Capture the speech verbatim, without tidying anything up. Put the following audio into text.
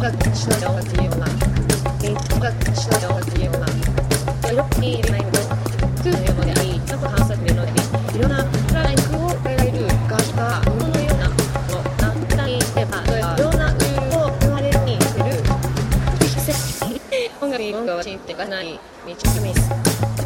楽しの音楽っていうのは音楽しの音楽っていうのは色に入れないのというのであり、ちょっと反則でのでいろんなライクを変えられる楽器が物のようなものなったりしてば、いろんなルールを生まれるにする音楽音楽は進展がない道です。